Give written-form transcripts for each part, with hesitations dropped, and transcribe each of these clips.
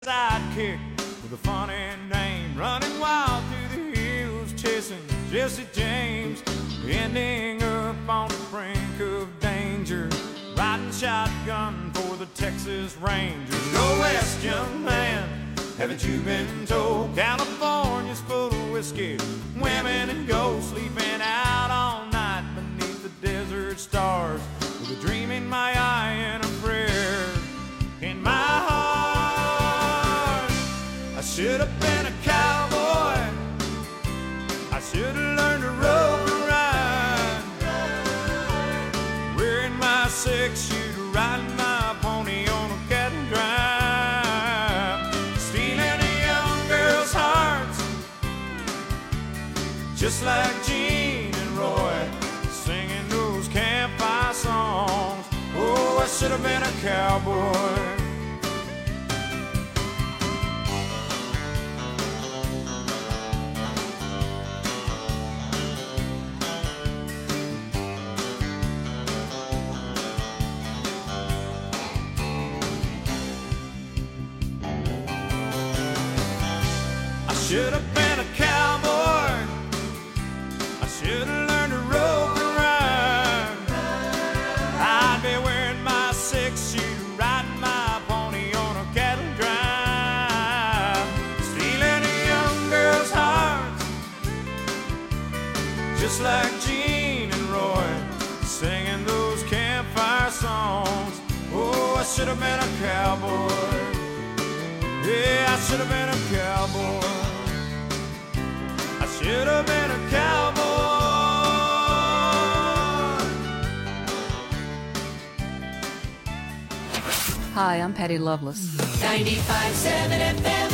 Sidekick with a funny name, running wild through the hills, chasing Jesse James, ending up on the brink of danger, riding shotgun for the Texas Rangers. Go west, young man, haven't you been told? California's full of whiskey, women and gold, sleeping out all night beneath the desert stars, with a dream in my eye and a prayer in my heart. I should have been a cowboy, I should have learned to rope and ride, wearing my 6-shooter, riding my pony on a cattle drive, stealing a young girl's hearts, just like Gene and Roy, singing those campfire songs. Oh, I should have been a cowboy. Should have been a cowboy, I should have learned to rope and ride, I'd be wearing my 6-shooter, riding my pony on a cattle drive, stealing a young girl's heart, just like Gene and Roy, singing those campfire songs. Oh, I should have been a cowboy, yeah, I should have been a cowboy. Should have been a cowboy. Hi, I'm Patty Loveless. 95.7 FM.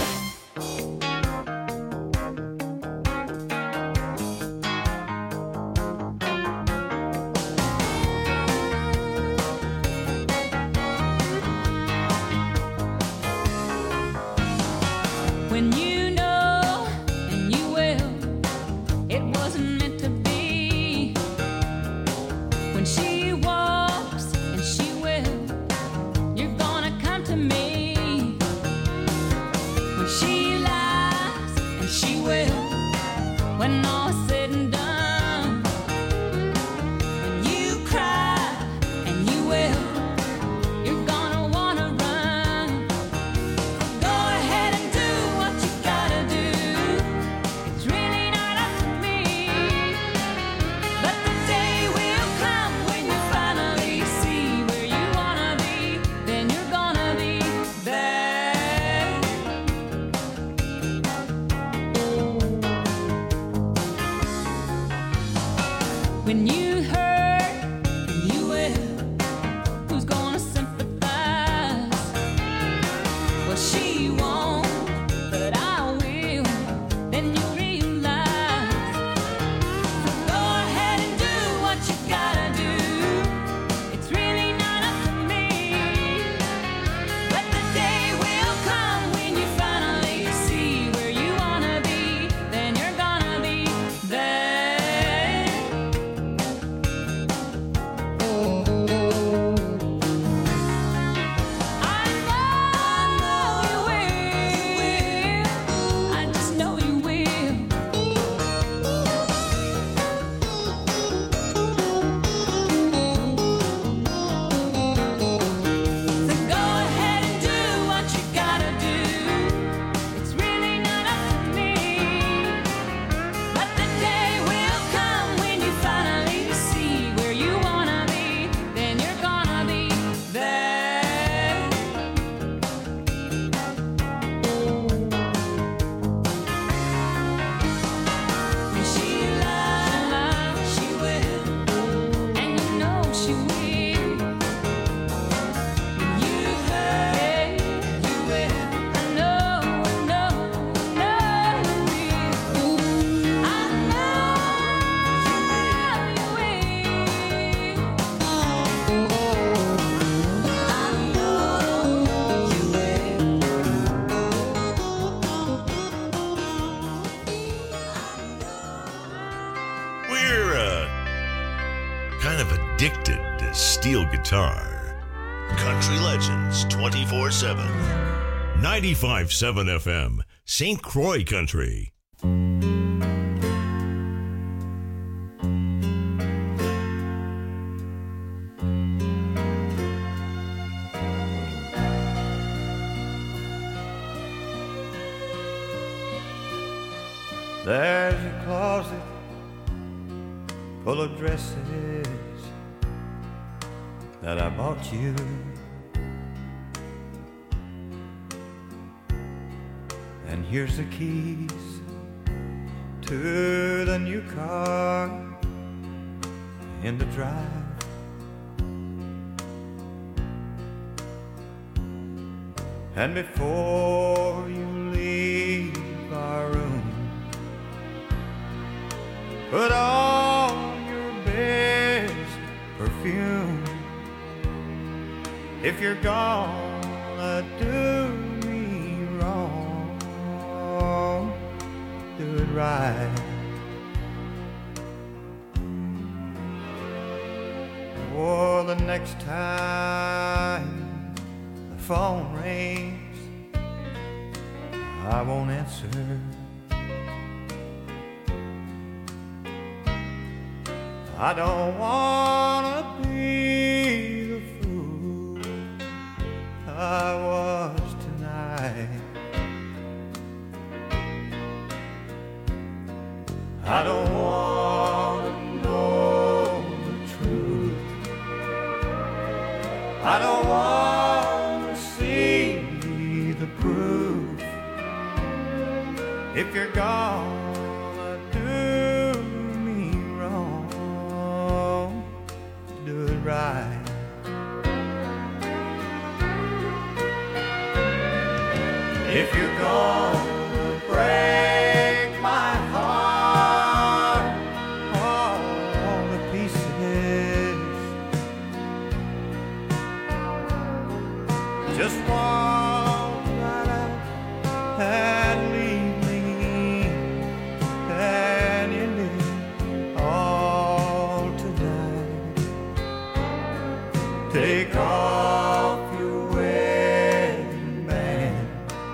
When you know and you will, it wasn't meant to be. When she walks and she will, you're gonna come to me. When she lies and she will, when all's said and done. When you cry and you will, you're gonna wanna run. Go ahead and do what you gotta do. It's really not up to me. But the day will come when you finally see where you wanna be. Then you're gonna be there. When you hurt, you will. Who's gonna sympathize? Well, she won't, but I will. Then you realize. So go ahead and do what you gotta do. It's really not up to me. But the day will come when you finally see where you wanna be. Then you're gonna be there. I know you will. I just know you will. So go ahead and do what you gotta do. It's really not up to me. But the day will come when you finally see where you wanna be. Then you're gonna be there. When she lies, she will, and you know she will. When you hurt, you will. I know you will. I know you will. I know you We're kind of addicted to steel guitar. Country Legends 24/7. 95.7 FM, St. Croix Country. There's a closet full of dresses that I bought you. And here's the keys to the new car in the drive. And before you leave our room, put on your best perfume. If you're gonna do me wrong, do it right. Or the next time the phone rings, I won't answer. I don't wanna be the fool I was tonight. I don't wanna know the truth. I don't wanna see the proof. If you're gonna do me wrong, do it right. If you're gonna break my heart all to pieces, just walk right out and leave me, and you live all tonight. Take off your wedding band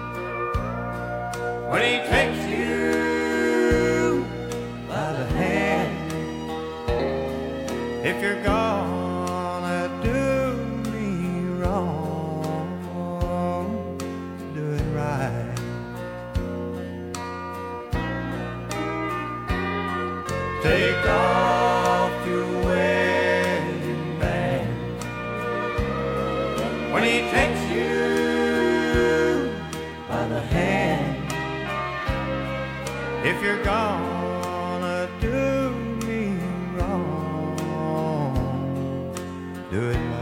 when he takes you by the hand. If you're gonna do me wrong, do it right. Take off your wedding band when he takes you by the hand. If you're gonna do me wrong, do it right.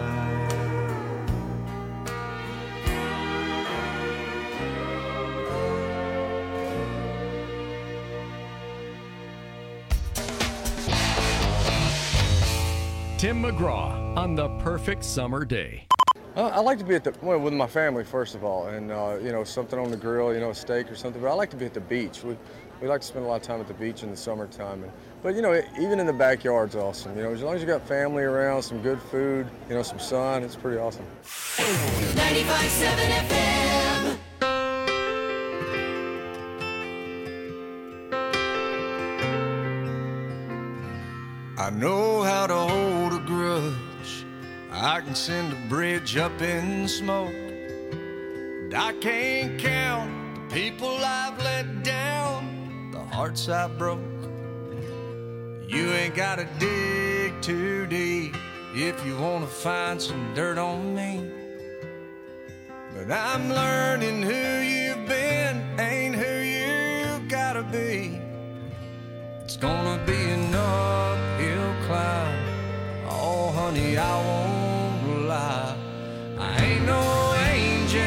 Tim McGraw on The Perfect Summer Day. I like to be at with my family, first of all, and something on the grill, a steak or something. But I like to be at the beach. We like to spend a lot of time at the beach in the summertime. But even in the backyard's awesome. As long as you got family around, some good food, some sun, it's pretty awesome. 95.7 FM. I know how to hold a grudge. I can send a bridge up in smoke. And I can't count the people I've let down, the hearts I broke. You ain't gotta dig too deep if you wanna find some dirt on me. But I'm learning who you've been ain't who you gotta be. It's gonna be an uphill climb. Oh, honey, I won't lie. I ain't no angel.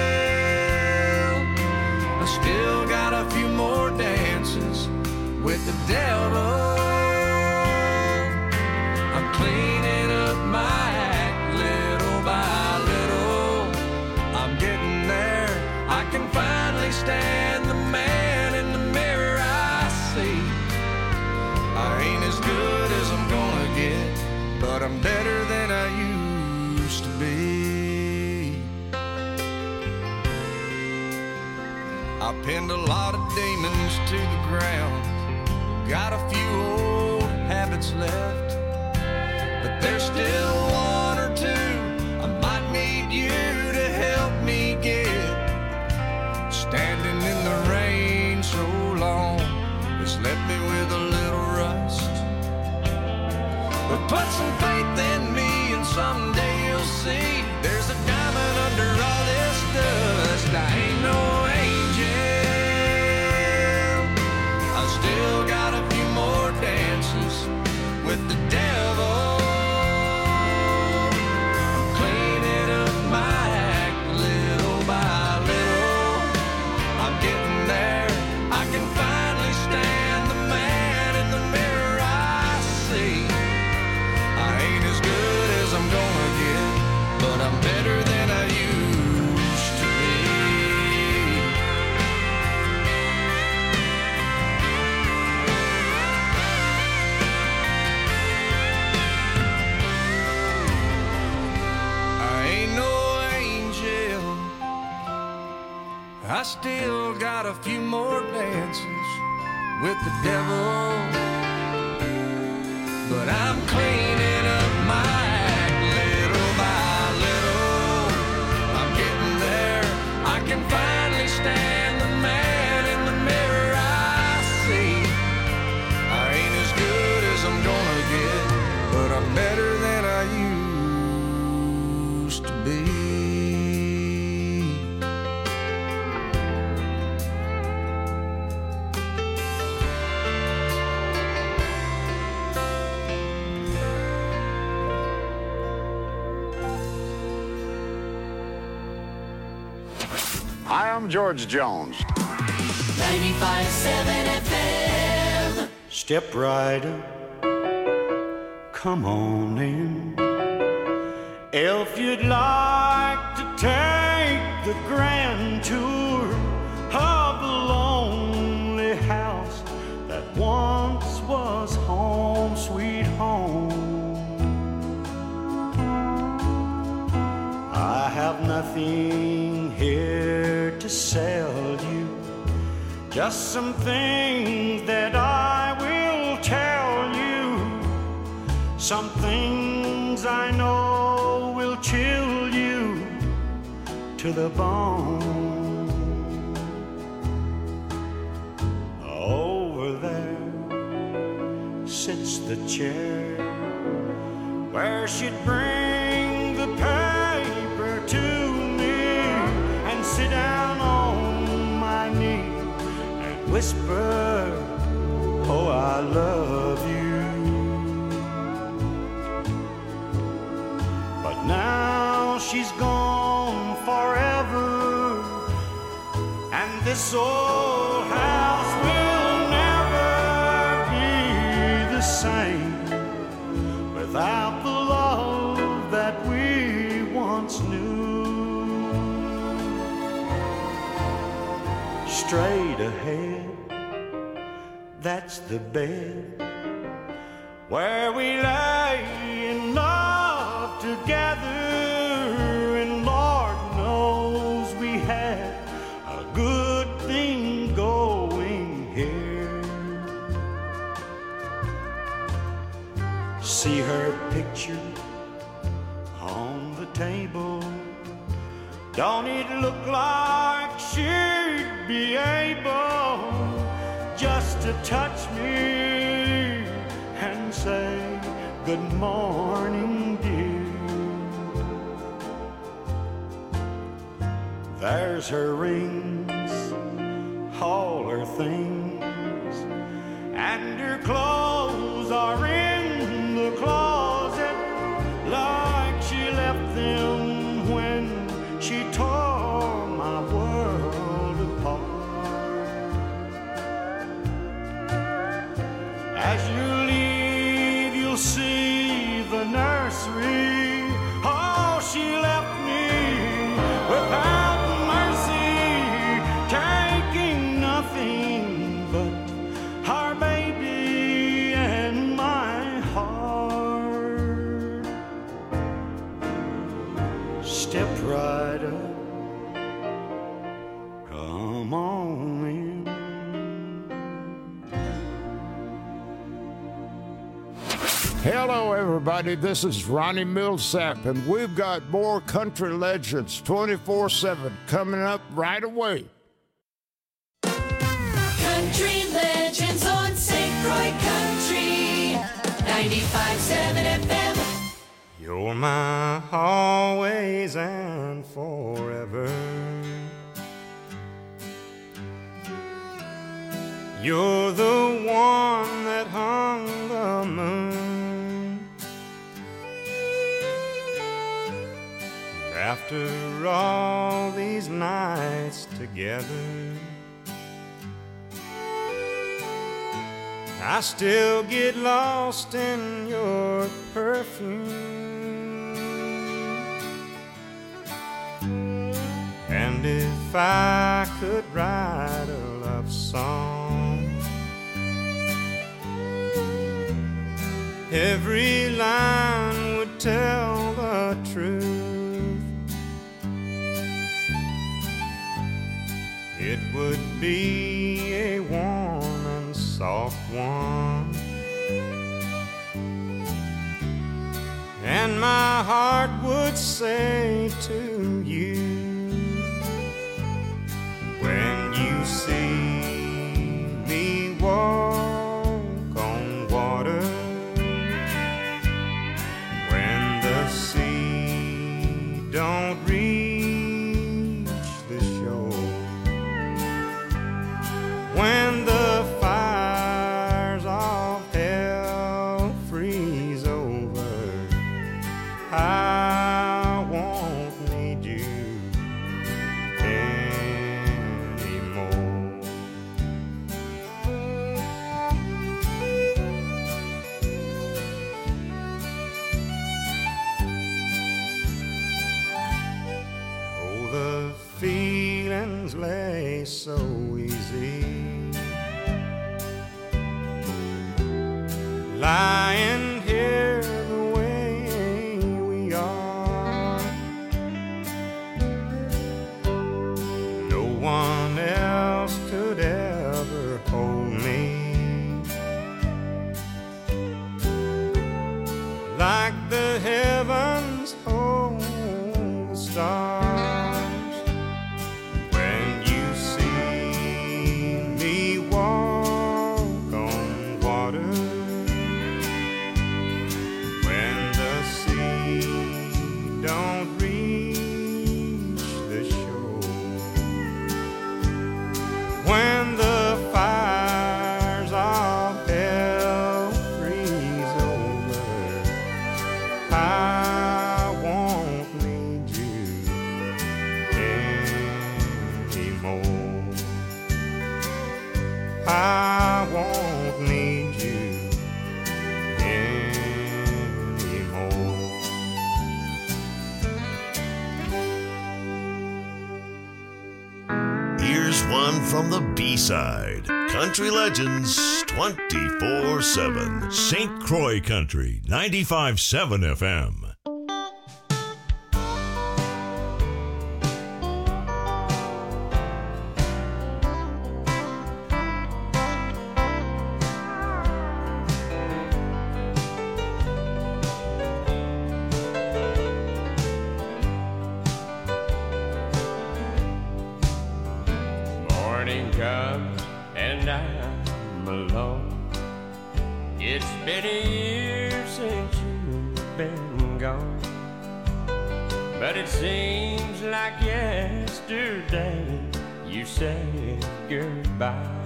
I still got a few more dances with the devil. I'm cleaning up my act little by little. I'm getting there. I can finally stand the man in the mirror I see. I ain't as good as I'm gonna get, but I'm better than I used to be. I pinned a lot of demons to the ground. Got a few old habits left, but there's still one or two I might need you to help me get. Standing in the rain so long, it's left me with a little rust. But put some faith in me and someday you'll see there's a diamond under all this dust. I ain't no still got a few more dances with the devil. I'm cleaning up my act little by little. I'm getting there. I can finally stand the man in the mirror I see. I ain't as good as I'm gonna get, but I'm better than I used to be. I still got a few more dances with the devil, but I'm cleaning up my act little by little. I'm getting there. I can finally stand the man in the mirror I see. I ain't as good as I'm gonna get, but I'm better than I used to be. Hi, I'm George Jones. 95.7 FM. Step right up, come on in. If you'd like to take the grand tour of the lonely house that once was home, sweet home. I have nothing here to sell you, just some things that I will tell you, some things I know will chill you to the bone. Over there sits the chair where she'd bring the paper to me and sit down on my knee and whisper, oh, I love you. But now she's gone forever, and this old house will never be the same without the love that we once knew. Straight ahead, that's the bed where we lay in love together, and Lord knows we had a good thing going here. See her picture on the table, don't it look like she'd be able just to touch me and say good morning, dear? There's her rings, all her things, and her clothes are in the closet like she left them when she tore my world apart. As you leave, you'll see the nursery. Oh, she left me without mercy, taking nothing but her baby Hello, everybody. This is Ronnie Millsap, and we've got more Country Legends 24/7 coming up right away. Country Legends on St. Croix Country 95.7 FM. You're my always and forever. You're the one that hung the moon. After all these nights together, I still get lost in your perfume. And if I could write a love song, every line would tell the truth. It would be a warm and soft one, and my heart would say to you, when you see me walk on water, when the sea don't reach the shore, when the fires of hell freeze over, I won't need you anymore. Oh, the feelings lay so easy, lying here the way we are. No one else could ever hold me like the heavens hold the stars. When you see me walk on water, don't reach the shore, when the fires of hell freeze over, I won't need you anymore. I won't need you anymore. Here's one from the B-side. Country Legends 24/7. St. Croix Country 95.7 FM. Morning comes and I'm alone. It's been a year since you've been gone, but it seems like yesterday you said goodbye.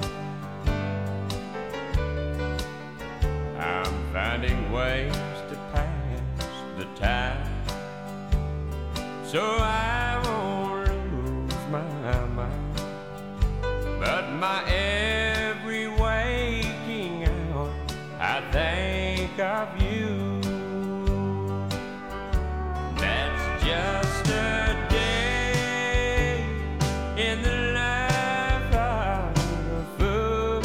I'm finding ways to pass the time so I won't lose my mind. But my every waking hour, I think of you. That's just a day in the life of a fool.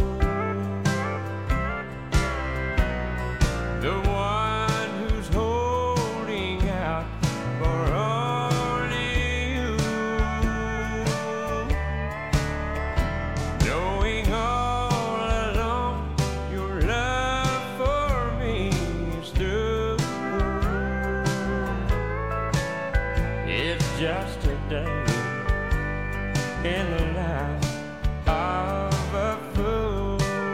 The one who's holding out for only you. No in the life of a fool.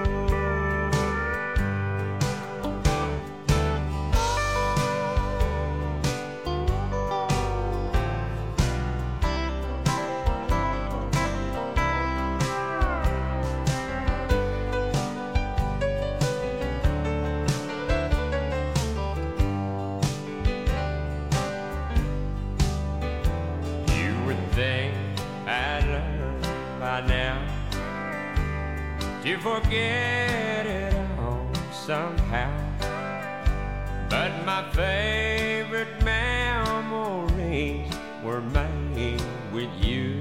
Now to forget it all somehow, but my favorite memories were made with you.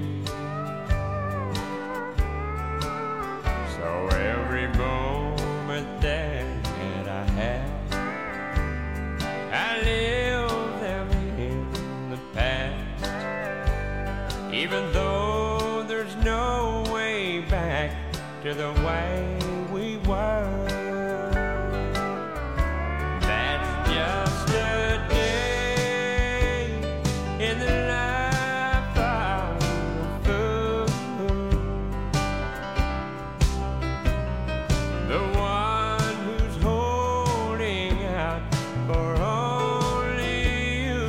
So every moment that I have, I live them in the past, even though there's no way back to the way we were. That's just a day in the life of a fool. The one who's holding out for only you,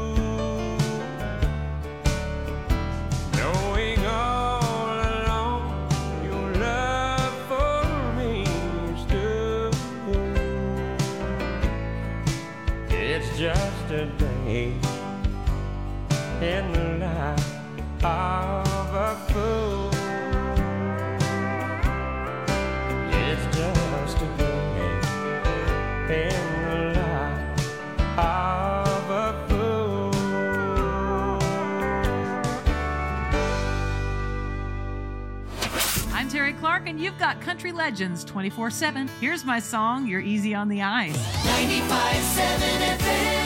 knowing all along your love for me is true. It's just a day in the life of a fool. It's just a day in the life of a fool. I'm Terry Clark, and you've got Country Legends 24/7. Here's my song, You're Easy on the Eyes. 95.7 FM.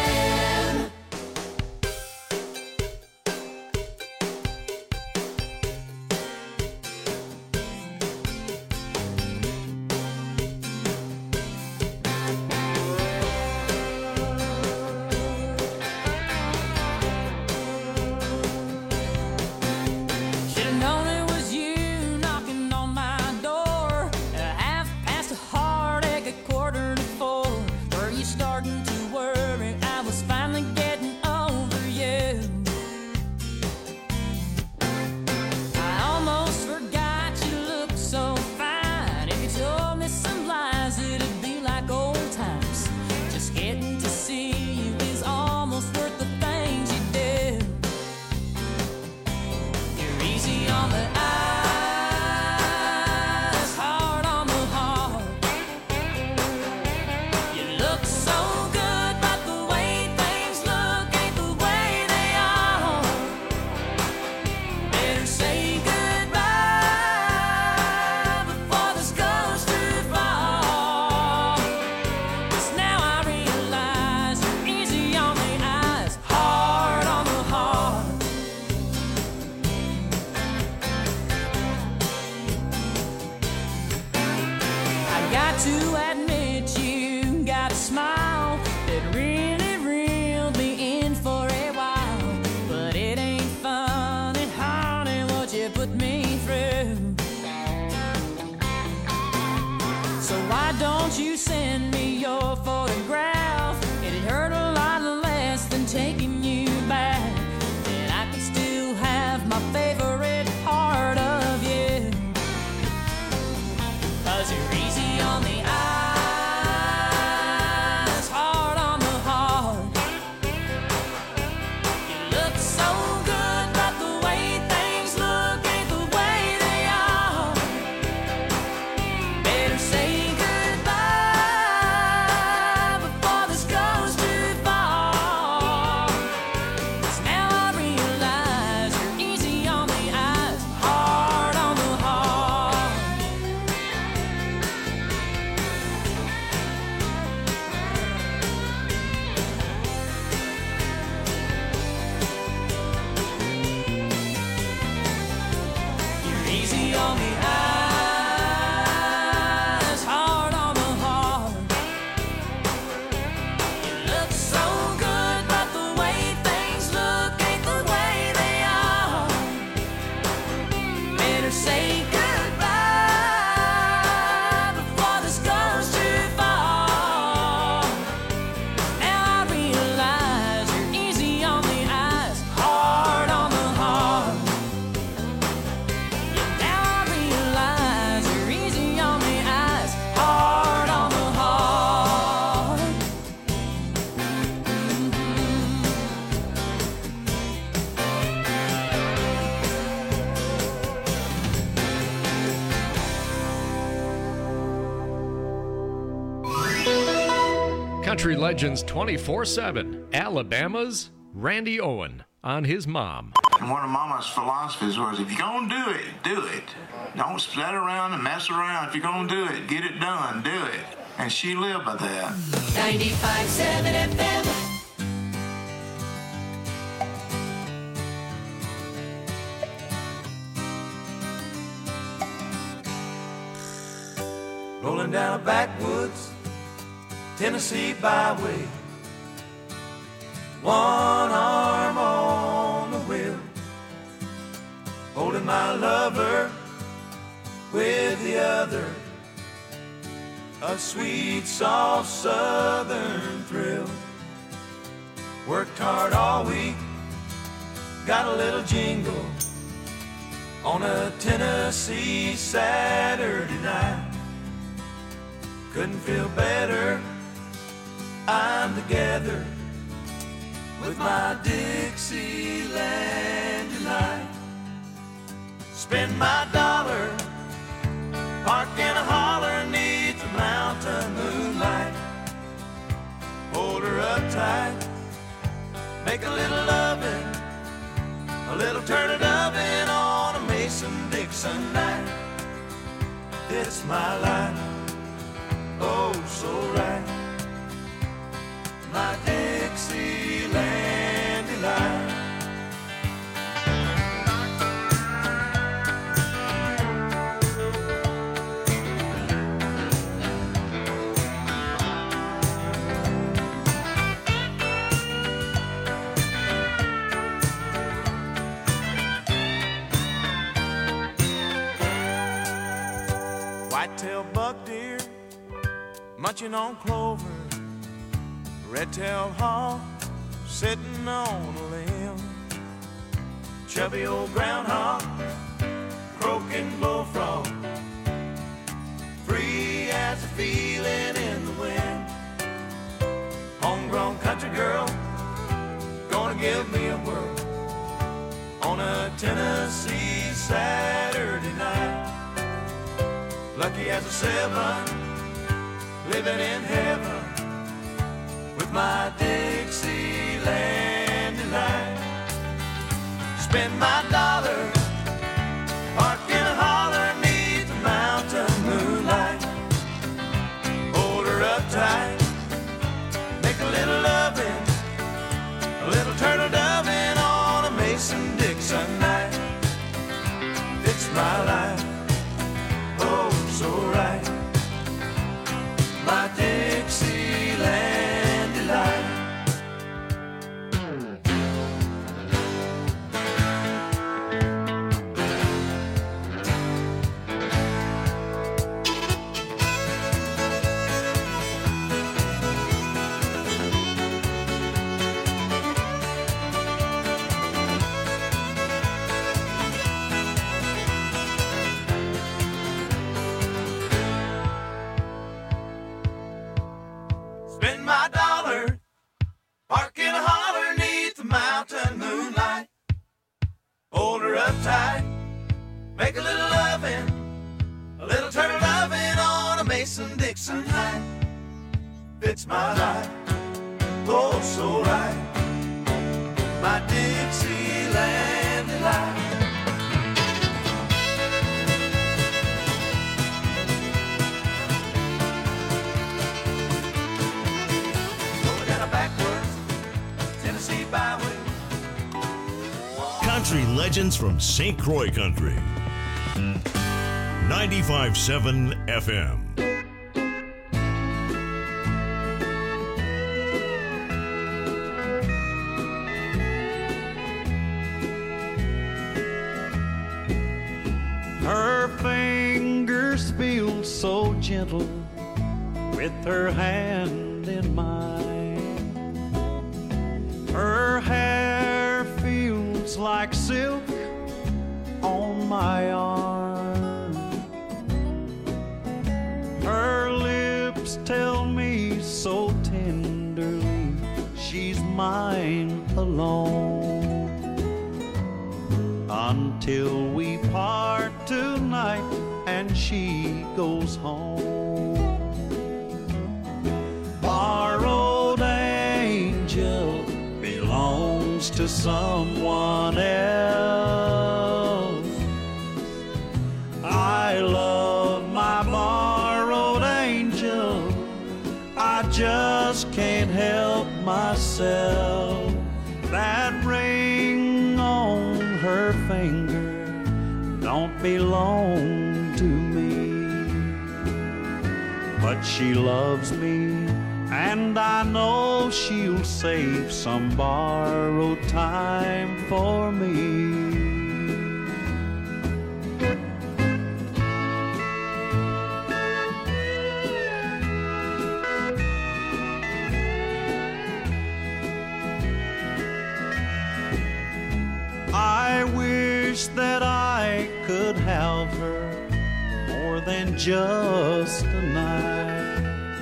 Should've known it was you knocking on my door at 1/2 a 3:45. Were you starting to worry I was finally getting over you? I almost forgot you looked so fine. If you told me some lies, it'd be like old times. Just getting to see you is almost worth the things you do. You're easy on the eyes, hard on the heart. You look so good, but the way things look ain't the way they are. Better say goodbye before this goes too far. 'Cause now I realize you're easy on the eyes, hard on the heart. I got to admit you got a smile that really reeled me in for a while. But it ain't funny, honey, what you put me through. So why don't you send me your photograph? It'd hurt a lot less than taking you back. And I can still have my favorite part of you. 'Cause you're easy on the eyes, hard on the heart. You look so good, but the way things look ain't the way they are. Better say goodbye better say goodbye before this goes too far. Now I realize you're easy on the eyes, hard on the heart. Now I realize you're easy on the eyes, hard on the heart. Country Legends 24/7. Alabama's Randy Owen on his mom. And one of Mama's philosophies was, if you're going to do it, do it. Don't sit around and mess around. If you're going to do it, get it done, do it. And she lived by that. 95.7 FM. Rolling down a backwoods Tennessee byway, one arm on the wheel, holding my lover with the other, a sweet, soft southern thrill. Worked hard all week, got a little jingle on a Tennessee Saturday night. Couldn't feel better, I'm together with my Dixieland delight. Spend my dollar, park in a holler neath the mountain moonlight. Hold her up tight, make a little loving, a little turtle doving on a Mason-Dixon night. It's my life, oh so right, my Dixieland delight. White-tailed buck deer munching on clover, red-tailed hawk sitting on a limb, chubby old groundhog croaking bullfrog, free as a feeling in the wind. Homegrown country girl gonna give me a whirl on a Tennessee Saturday night. Lucky as a seven, living in heaven with my Dixieland delight. Spend my dollar, park in a holler neath the mountain moonlight. Hold her up tight, make a little loving, a little turtle doving on a Mason-Dixon night. It's my life, oh so right, my Dixieland delight. Spend my dollar, park in a holler neath the mountain moonlight. Hold her up tight, make a little loving, a little turtle loving on a Mason-Dixon night. Fits my life, oh so right, my Dixieland delight. Country legends from St. Croix Country. 95.7 FM. hers feels so gentle with her hand in mine. Her hair feels like silk on my arm. Her lips tell me so tenderly she's mine alone. Until we part tonight and she goes home. Borrowed angel belongs to someone else. I love my borrowed angel, I just can't help myself. That ring on her finger don't belong to me, but she loves me, and I know she'll save some borrowed time for me. I wish that I could have her more than just a night.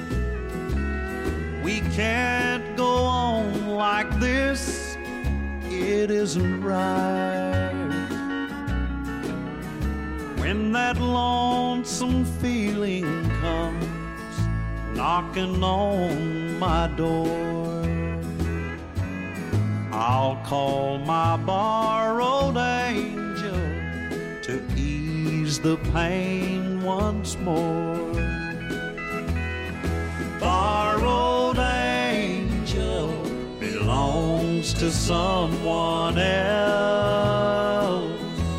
We can't go on like this, it isn't right. When that lonesome feeling comes knocking on my door, I'll call my borrowed angel to ease the pain once more. Borrowed angel belongs to someone else.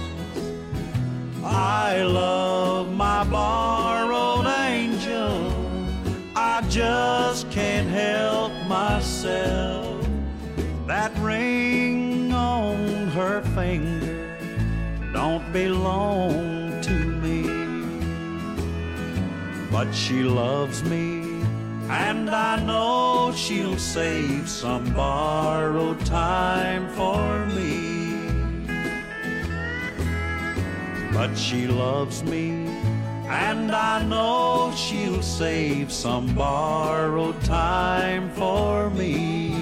I love my borrowed angel, I just can't help myself. That ring on her finger don't belong to me, but she loves me, and I know she'll save some borrowed time for me. But she loves me, and I know she'll save some borrowed time for me.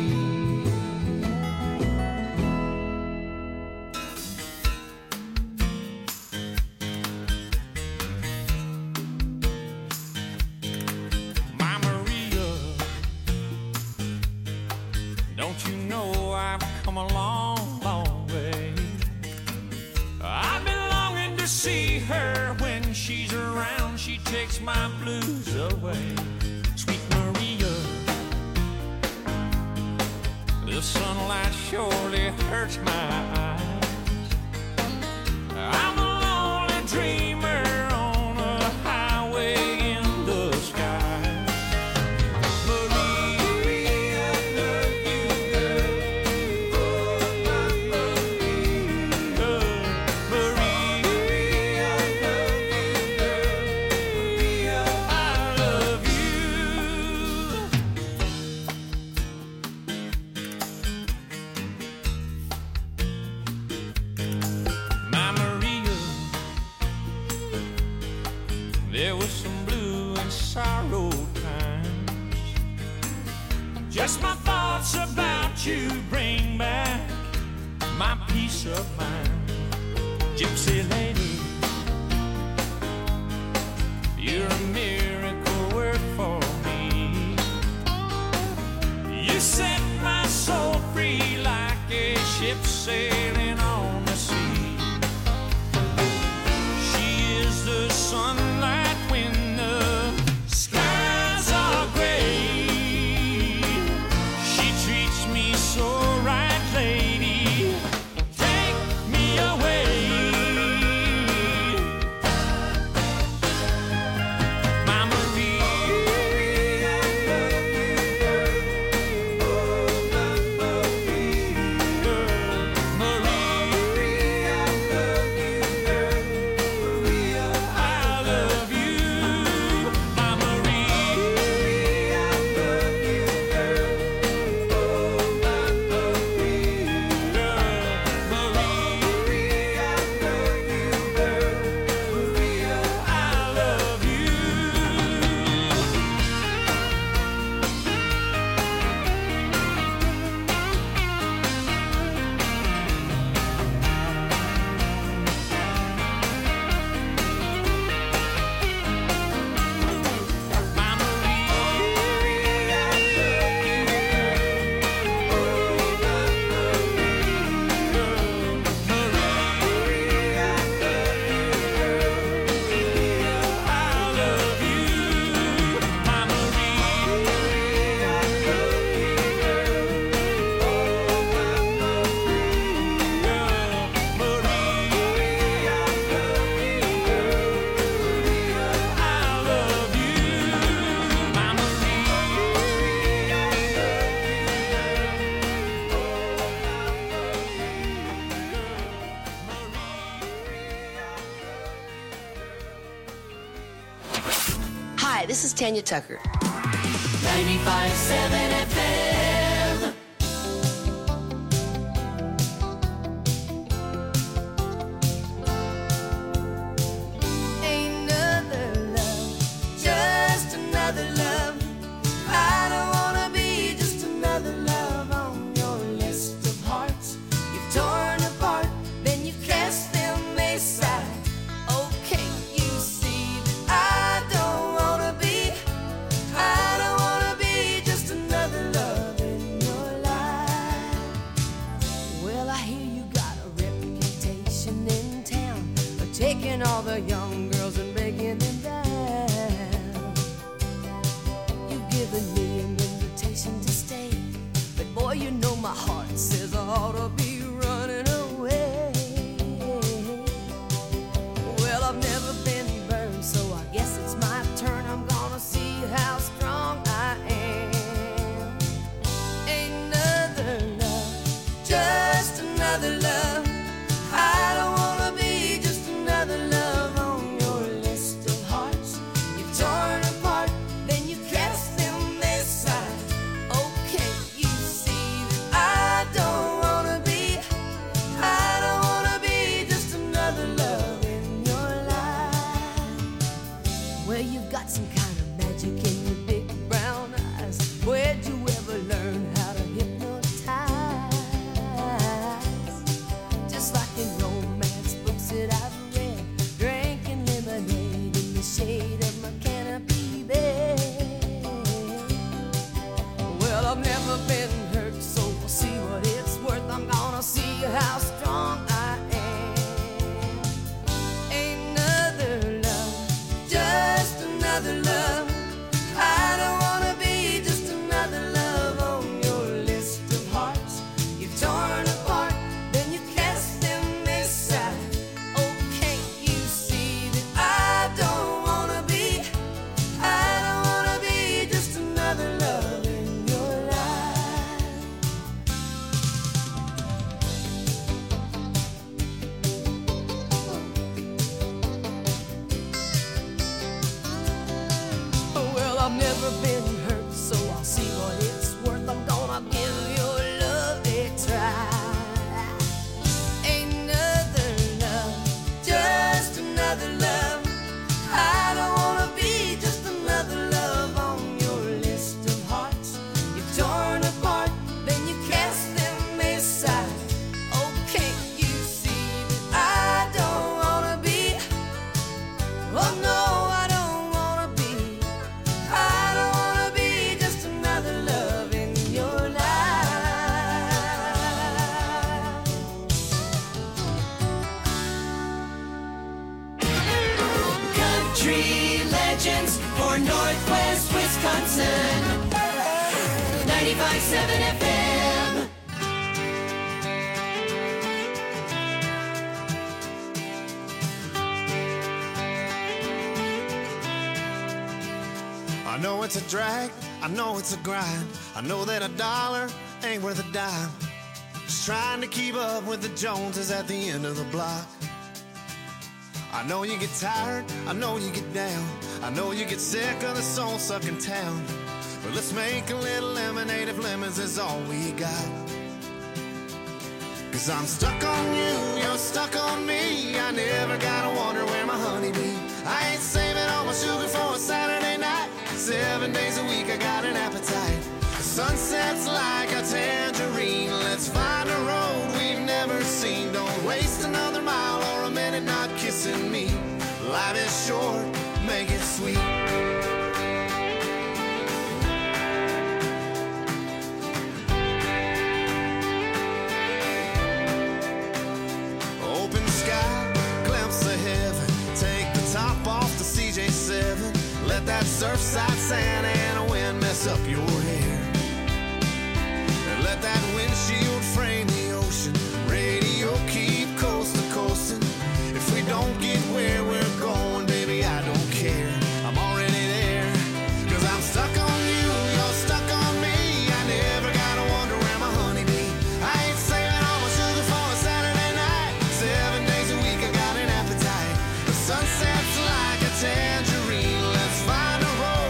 My blues away, sweet Maria. The sunlight surely hurts my eyes. I'm a lonely dreamer on a highway in the sky. Maria, love you, girl. Oh, my Maria. Maria, love you, girl. There was some blue and sorrow times. Just my thoughts about you bring back my peace of mind. Gypsy lady, you're a miracle work for me. You set my soul free like a ship sailing on the sea. She is the sunlight when the skies are gray. She treats me so right, lady. Take me away. Hi, this is Tanya Tucker. 95.7 FM. Another love, just another love. I don't wanna be just another love on your list of hearts. You've torn apart, then you cast them aside. Okay, you see that I don't wanna be just another love in your life. Well, I hear you got a reputation in town for taking all the young girls and breaking them down. You've given me an invitation to stay, but boy, you know my heart says I ought to be running away. Well, I've never been burned, so I guess it's my turn. I'm gonna see how strong I am. Another love, just another love. I don't wanna be just another love on your list of hearts. You've torn apart, then you cast them aside. Okay, you see that I don't wanna be just another love in your life. Well, you've got some kind of magic in your big brown eyes. Where'd you ever learn how to hypnotize? Just like in romance books that I've read, drinking lemonade in the shade of my canopy bed. Well, I've never been hurt, so we'll see what it's worth. I'm gonna see how strong I am. Another love, just another love. I don't wanna be just another love on your list of hearts. You've torn apart, then you cast them aside. Okay, you see that I don't wanna be just another love in your life. Well, I've never been hurt, so I'll see what it's worth. I'm gonna give your love a try. Another love, just another love. I don't wanna be just another love on your list of hearts. You've torn apart, then you cast them aside. Okay, you see that I don't wanna be. Oh no, I don't wanna be just another love in your life. Country legends for Northwest Wisconsin. 95.7 FM. I know it's a drag, I know it's a grind. I know that a dollar ain't worth a dime. Just trying to keep up with the Joneses at the end of the block. I know you get tired, I know you get down. I know you get sick of the soul-sucking town. But let's make a little lemonade if lemons is all we got. Cause I'm stuck on you, you're stuck on me. I never gotta wonder where my honey be. I ain't saving all my sugar for a Saturday night. 7 days a week I got an appetite. The sunset's like a tangerine. Let's find a road we've never seen. Don't waste another mile or a minute not kissing me. Life is short, make it sweet. Open sky, glimpse of heaven. Take the top off the CJ7. Let that surfside sand and a wind mess up your hair. And let that windshield frame the ocean. Radio keep coast to coasting. If we don't get where we're going, baby, I don't care. I'm already there. Cause I'm stuck on you, you're stuck on me. I never gotta wonder where my honey be. I ain't saving all my sugar for a Saturday night. 7 days a week I got an appetite. The sunset's like a tangerine. Let's find a road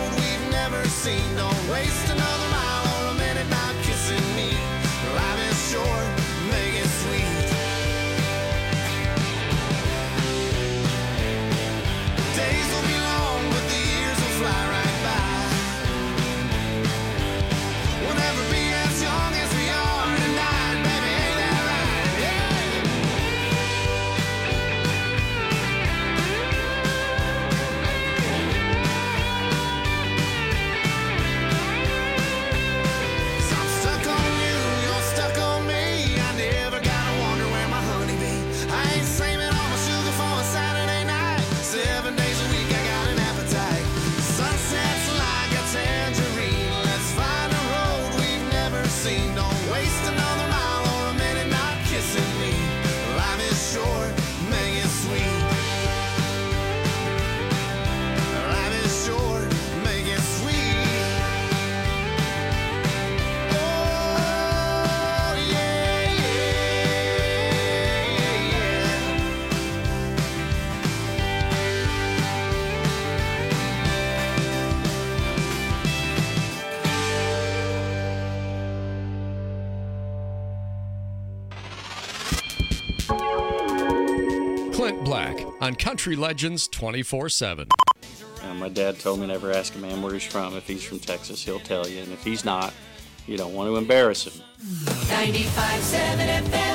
on Country Legends 24/7. My dad told me never ask a man where he's from. If he's from Texas, he'll tell you. And if he's not, you don't want to embarrass him. 95.7 FM.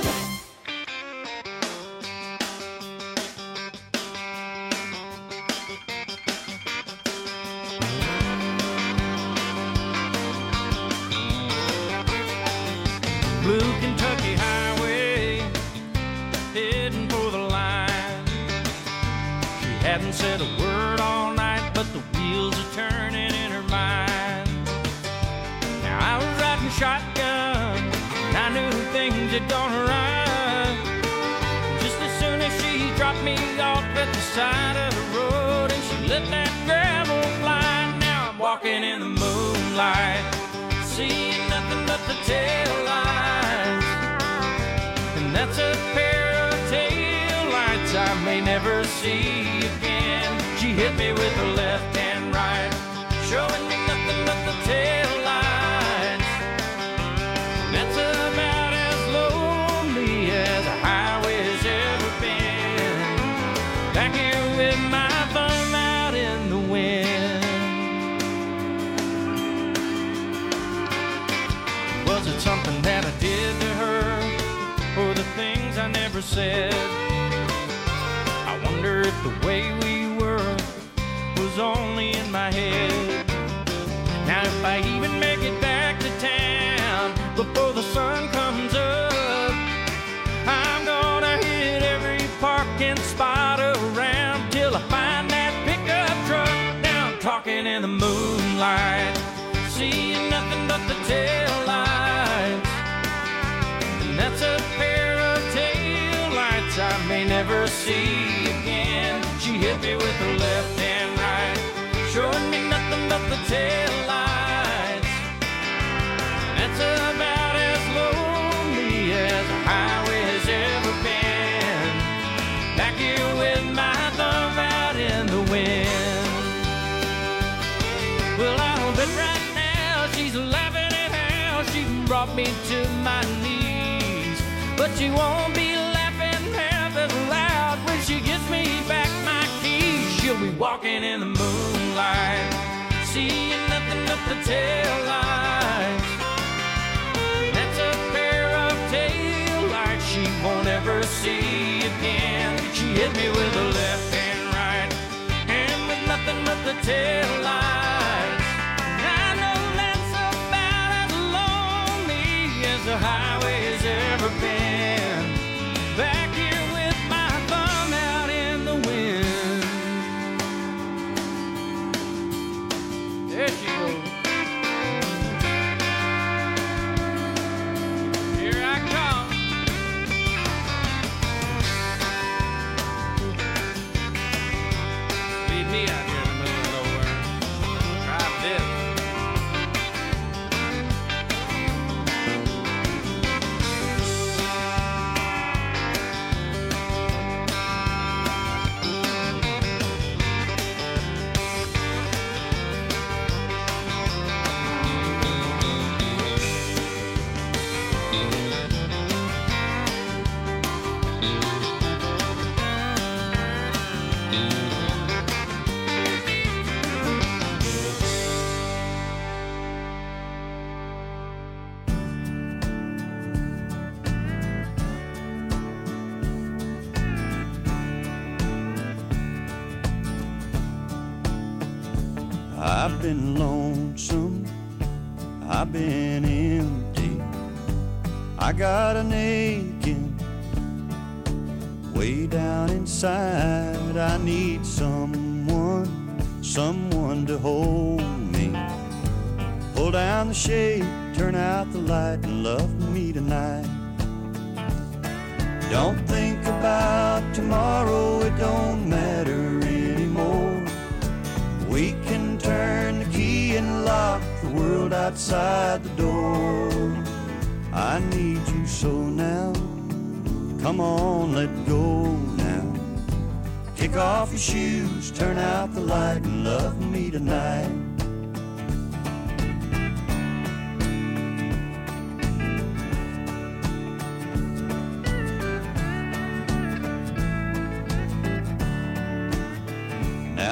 Blue Kentucky Highway, heading for the line. She hadn't said a word all night, but the wheels are turning in her mind. Now I was riding shotgun, and I knew things had gone right. Just as soon as she dropped me off at the side of the road, and she let that gravel fly. Now I'm walking in the moonlight, seeing nothing but the tail lights. And that's a pair of tail lights I may never see again. She hit me with her left and right, showing me nothing but the tail lights. And that's about as lonely as a highway's ever been. Back here with my thumb out in the wind. Was it something that I did to her, or the things I never said? I wonder if the way we were was only in my head. Now if I even make it back to town before the sun comes up, I'm gonna hit every parking spot around till I find that pickup truck. Now I'm talking in the moonlight, seeing nothing but the tail lights. And that's a pair of tail lights I may never see again. She hit me with her left and right, showing me nothing but the tail lights. And that's about as lonely as a highway has ever been. Back here with my thumb out in the wind. Well, I'll bet right now she's laughing at how she brought me to my knees. But she won't be laughing half as loud when she gives me back my keys. She'll be walking in the moonlight, seeing nothing but the tail lights. That's a pair of tail lights she won't ever see again. She hit me with her left and right, and with nothing but the tail lights. I know that's about as lonely as the highway has ever been. Back here with my thumb out in the wind. There she goes. Here I come. Leave me out here in the middle of nowhere. Drive this. I've been lonesome, I've been empty, I got an aching way down inside. I need someone to hold me. Pull down the shade, turn out the light, and love me tonight. Don't think about tomorrow, it don't matter anymore. We can turn the key and lock the world outside the door. I need you so now, come on, let go now. Kick off your shoes, turn out the light, and love me tonight.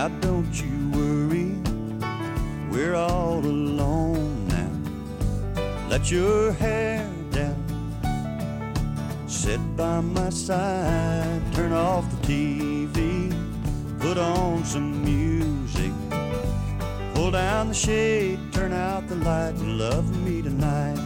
Now don't you worry, we're all alone now. Let your hair down, sit by my side, turn off the TV, put on some music, pull down the shade, turn out the light, and love me tonight.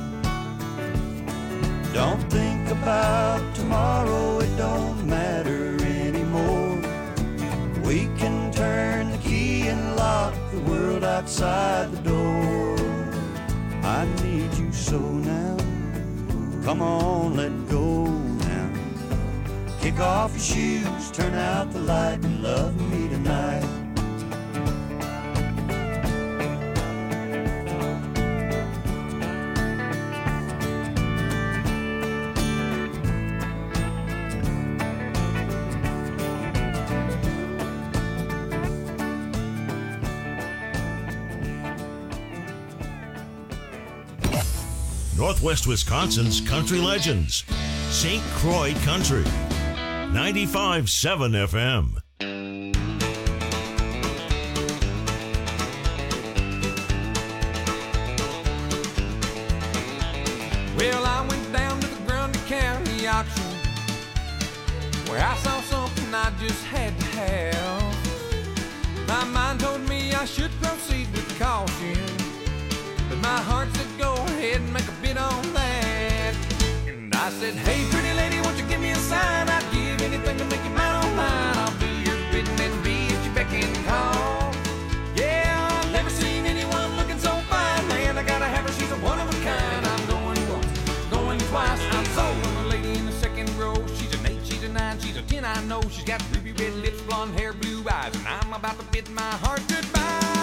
Don't think about tomorrow, it don't matter anymore. We can turn the key and lock the world outside the door. I need you so now, come on, let go now. Kick off your shoes, turn out the light, and love me tonight. Northwest Wisconsin's Country Legends, St. Croix Country, 95.7 FM. Well, I went down to the Grundy County auction where I saw something I just had to have. My mind told me I should proceed with caution, but my heart said go ahead and make a bid on that. And I said, hey, pretty lady, won't you give me a sign? I'd give anything to make you mine on mine. I'll do your bidding and be at your beck and call. Yeah, I've never seen anyone looking so fine. Man, I gotta have her, she's a one of a kind. I'm going once, going twice. I'm sold on the lady in the second row. She's an 8, she's a 9, she's a 10, I know. She's got ruby red lips, blonde hair, blue eyes, and I'm about to bid my heart goodbye.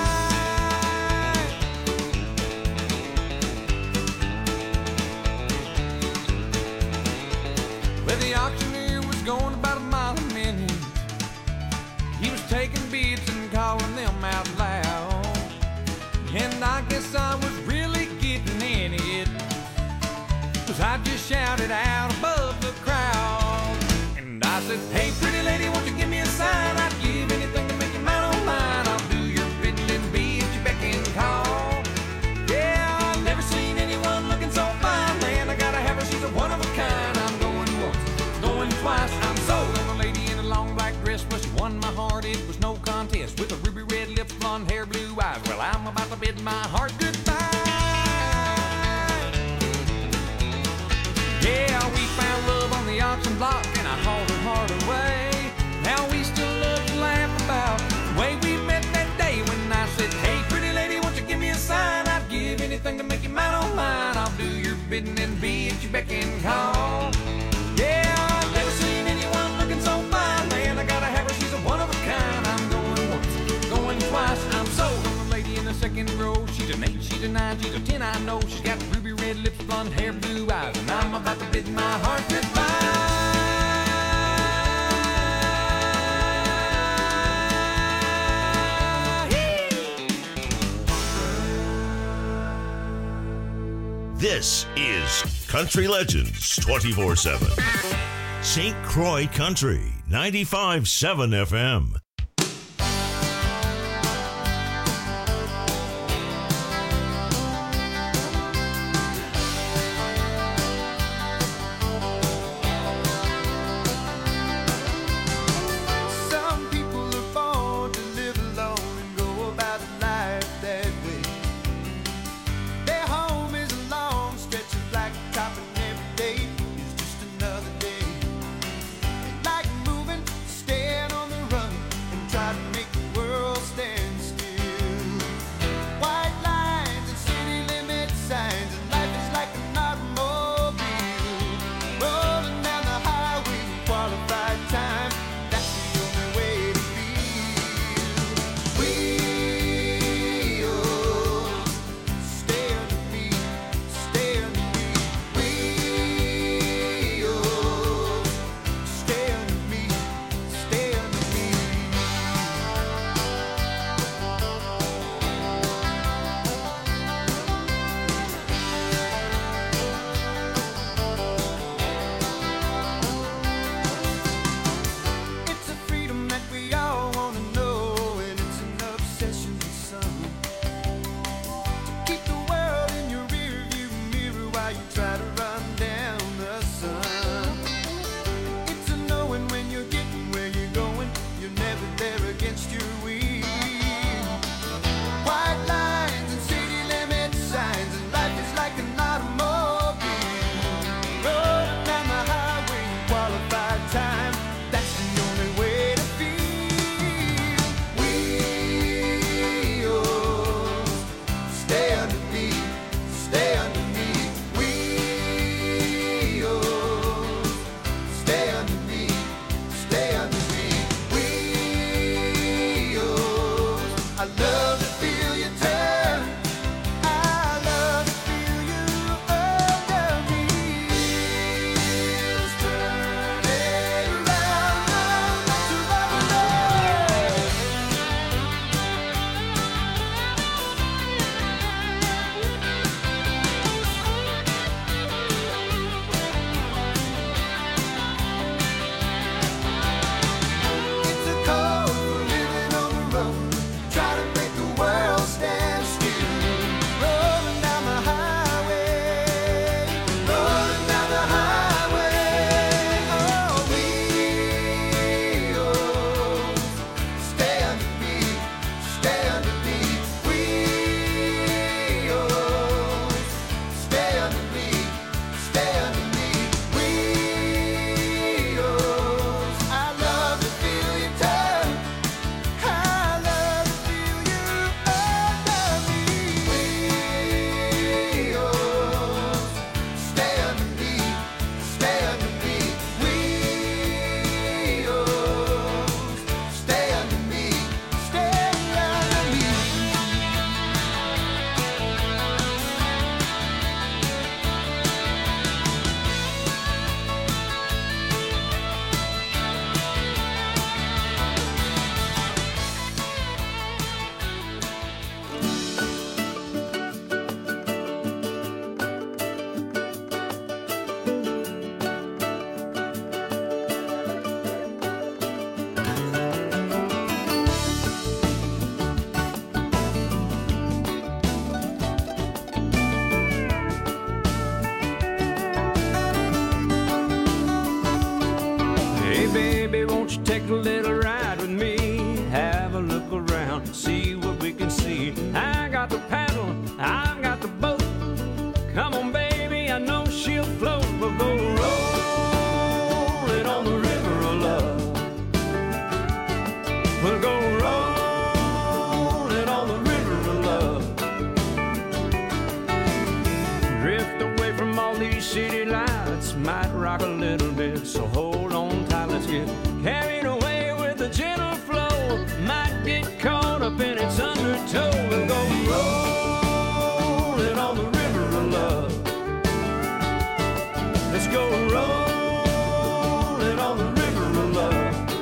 Well, the auctioneer was going about a mile a minute. He was taking bids and calling them out loud. And I guess I was really getting in it, 'cause I just shouted out above the crowd. And I said, hey, pretty lady, won't you give me a sign? I'd give anything to make you mine on mine. I'll do your bidding and be at your beck and call. Yeah, I've never seen anyone looking so fine. Man, I gotta have her, she's a one of a kind. I'm going once, going twice. I'm sold on a lady in a long black dress. Well, she won my heart, it was no contest. With a ruby red lips, blonde hair, blue eyes. Well, I'm about to bid my heart goodbye. Yeah, we found love on the auction block, and I hauled her heart away. Now we still love to laugh about the way we met that day when I said, hey, pretty lady, won't you give me a sign? I'd give anything to make you mine on mine. I'll do your bidding and be at your beck and call. Yeah, I've never seen anyone looking so fine. Man, I gotta have her, she's a one of a kind. I'm going once, going twice. I'm sold on the lady in the second row. She's an 8, she's a 9, she's a 10, I know. She's got ruby red lips, blonde hair, blue eyes, and I'm about to bid my heart goodbye. This is Country Legends 24/7. St. Croix Country, 95.7 FM. Some people are born to live alone and go about life that way. Their home is a long stretch of blacktop, and every day is just another day. They like moving, staying on the run, against your will. White lines and city limit signs, and life is like an automobile. Rolling down the highway in qualified time, that's the only way to feel. Wheels, stay underneath, stay underneath. Wheels, stay underneath, stay underneath. Wheels, I love to feel you turn. I love to feel you under me. Wheels turning round, round, to rubber love. It's a code for living on the road. Try to make the world stand still. Rolling down the highway, rolling down the highway. Oh, wheels, stay underneath, stay underneath. Wheels, stay underneath, stay underneath. Wheels, I love to feel you turn. I love to feel you under me. Wheels, stay underneath, stay underneath. Wheels, stay underneath, stay underneath. Hey baby, won't you take a little ride with me? Have a look around, see what we can see. I got the paddle, I've got the boat. Come on baby, I know she'll float. We'll go rolling on the river of love. We'll go rolling on the river of love. Drift away from all these city lights, might rock a little bit, so hold on tight, let's get carried away with the gentle flow. Might get caught up in its undertow. We'll go rolling on the river of love. Let's go rolling on the river of love.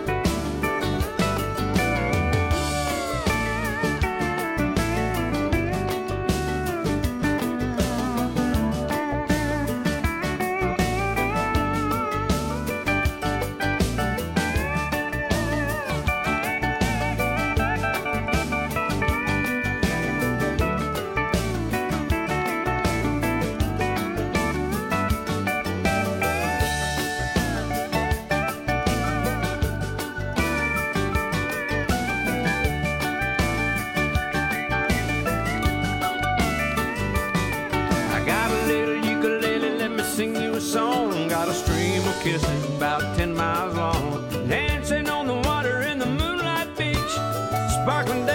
I got a little ukulele, let me sing you a song. Got a stream of kisses about 10 miles long. Dancing on the water in the moonlight beach. Sparkling